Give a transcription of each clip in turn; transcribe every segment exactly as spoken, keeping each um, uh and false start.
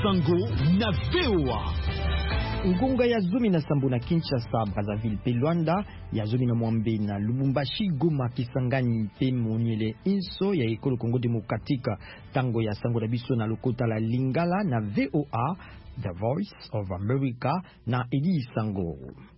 Isango na V O A. Ngonga ya zomi na sambo na Kinshasa, Brazzaville pe Luanda, ya zomi na Mwambe na Lubumbashi, Goma, Kisangani pe Moniele Inso ya Ekolo Congo Demokratika, tango ya sango na biso na lokota la Lingala na V O A, The Voice of America na Edi Isango.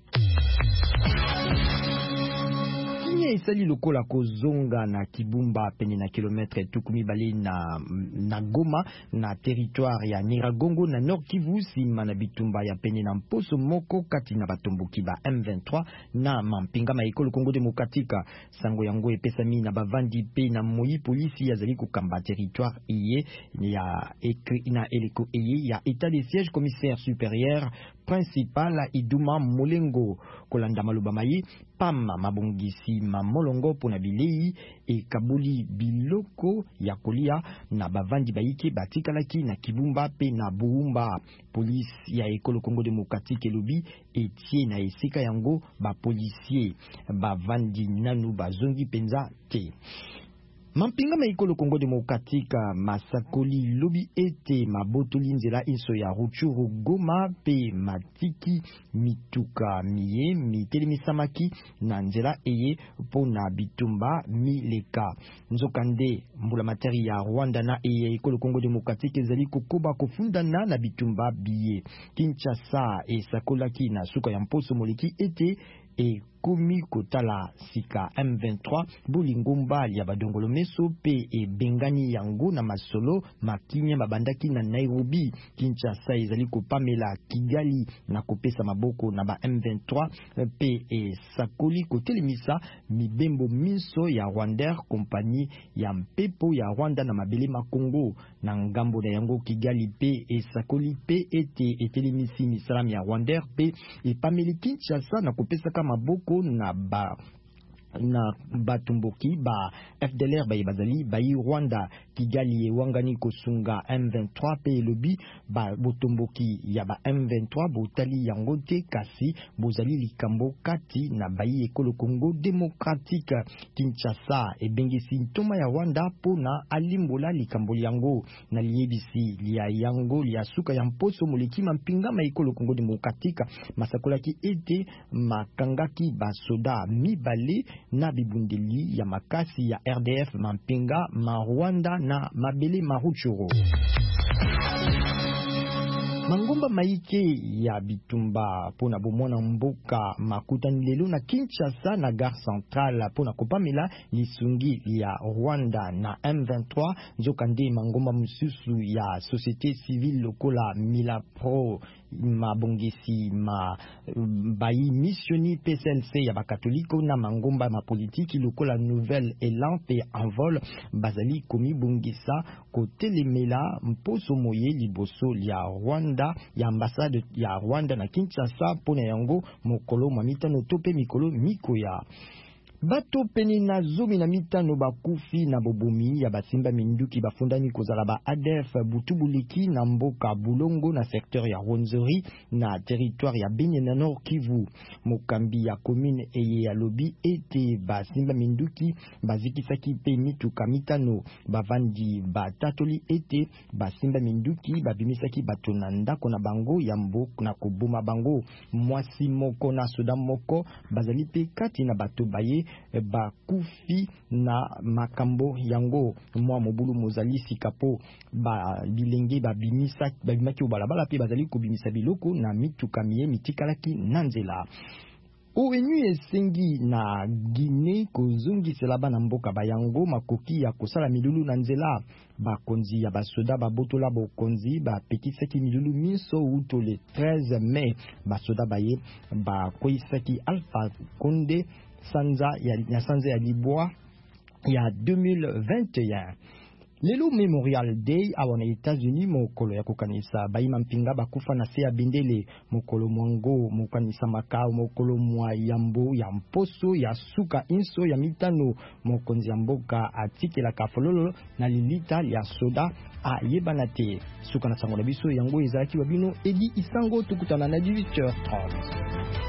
Kinya isali lokola kozonga na Kibumba pene na kilometre tukumi bali na, na Goma na territoire ya Nyiragongo na Nord Kivu sima na bitumba ya pene na mposo moko kati na batomboki ba M vingt-trois na mampinga ma Ekolo Congo Demokratika. Sango yango epesami na bavandi pe na moyi polisi ya zali kukamba territoire iye ya ekri na eleko iye ya état de siège commissaire supérieur principal Iduma Molengo kolanda maluba mayi pama mabongisi mamolongo pona bilei e kabuli biloko ya kolia na bavandi baike batikalaki na Kibumba pe na Buumba. Police ya Ekolo Congo Demokratique elobi etie na esika yango ba policier bavandi nanu bazongi penza te. Mampinga ma Ekolo Congo Demokratika masakoli lobi ete mabotoli nzela inso ya Ruchuru Goma pe matiki mituka miye mitelemisamaki na nzela eye pona bitumba mileka. Nzokande mbula materi ya Rwanda na eye Ekolo Congo Demokratika ezali kokoba kofundana na bitumba biye. Kinshasa esakolaki na suka ya mposo moleki ete e komi kotala sika M vingt-trois bulingomba ya badongolo meso pe e bengani yango na masolo makinya babandaki na Nairobi. Kinshasa ezali kopamela Kigali na kopesa maboko na ba M vingt-trois pe e sakoli kotelemisa mibembo miso ya Rwanda kompani ya mpepo ya Rwanda na mabele makongo na ngambo na yango. Kigali pe e sakoli pe ete etelemisi misalam ya Rwanda pe e pameli Kinshasa na kopesa kama maboko na ba na batumboki ba F D L R ba bazali ba Rwanda. Kigali e wangani kosunga M vingt-trois pe lobi ba botumboki ya ba M vingt-trois botali yango te kasi bozali likambo kati na ba Ekolo Congo Demokratika. Kinshasa e bengisi ntoma ya Rwanda pona alimbola likambo yango na liebisi lia yango lia suka ya mposo moleki mampinga ma Ekolo Congo Demokratika masakolaki ete makangaki ba soda mibale na bibundeli ya makasi ya R D F mampinga ma Rwanda na mabele maruchuru. Mangomba maike ya bitumba pona bomona mboka makutani lelo na Kinshasa na gare centrale pona kopamela lisungi ya Rwanda na M vingt-trois. Nzokande mangomba mususu ya société civile lokola Milapro mabongisi ma bayi missioni P C L C ya bakatoliko na mangomba ma politiki lokola Nouvelle Élan pe Envol bazali komi bongisa kotelemela mposo moye liboso ya Rwanda ya ambassade ya Rwanda na Kinshasa pona yango mokolo mamitano tope mikolo mikoya. Bato peni na zomi na mitano bakufi na bobomi ya basimba minduki bafundani kozala ba A D F butubuliki na mboka Bulongo na secteur ya Rwenzori na territoire ya Beni na Nord Kivu. Mokambi ya commune eye ya lobi ete basimba minduki bazikisaki pe mituka mitano bavandi batatoli ete basimba minduki babimisaki bato na ndako na bango ya mboka na koboma bango. Mwasi moko na soda moko bazali pe kati na bato baye bakufi na makambo yango. Mwa mobulu mozali sikapo ba bilenge babimisa babimaki obalabala pe bazali kobimisa biloko na mituka miye mitikalaki na nzela. O enu esengi na Guinée kozongisela bana mboka bayango makoki ya kosala milulu na nzela. Bakonzi ya basoda babotola bokonzi bapekisaki milulu miso uto le treize mai. Basoda baye bakoisaki Alpha Condé sanza ya, ya sanza ya libwa ya deux mille vingt et un. Lelo Memorial Day awana États-Unis mokolo ya kokanisa bayima mpinga bakufa na se ya bendele mokolo mwango mokanisa makao mokolo mwa yambo ya mposo ya suka inso ya mitano mokonzi ya mboka atikela kafololo na lilita ya soda a yebana te suka na sango na biso yango ezalaki wabino Edi Isango tukutana na dix-huit heures trente.